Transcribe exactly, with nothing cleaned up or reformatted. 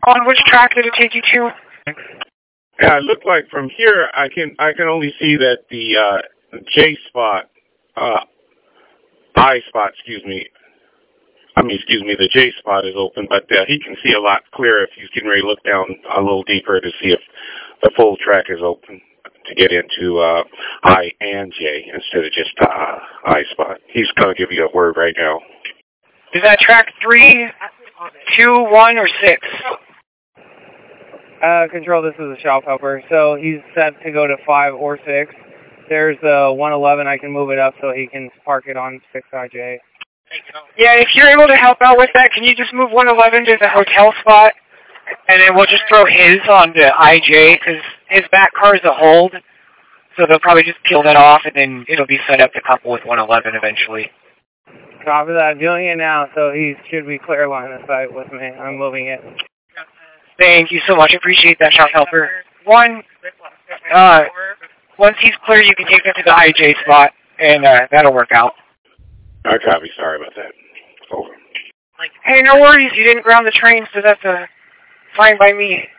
On which track did it take you to? Yeah, it looked like from here I can I can only see that the uh, J spot, uh, I spot, excuse me. I mean, excuse me, the J spot is open, but uh, he can see a lot clearer if he's getting ready to look down a little deeper to see if the full track is open to get into uh, I and J instead of just uh, I spot. He's going to give you a word right now. Is that track three, two, one, or six? Uh, control, this is a shop helper. So he's set to go to five or six. There's uh, one eleven. I can move it up so he can park it on six I J. Yeah, if you're able to help out with that, can you just move one eleven to the hotel spot? And then we'll just throw his on to I J, because his back car is a hold. So they'll probably just peel that off, and then it'll be set up to couple with one eleven eventually. Copy that. Doing it now, so he should be clear line of sight with me. I'm moving it. Thank you so much. Appreciate that, shop helper. One, uh, once he's clear, you can take him to the I J spot, and uh, that'll work out. I copy. Sorry about that. Over. Hey, no worries. You didn't ground the train, so that's uh, fine by me.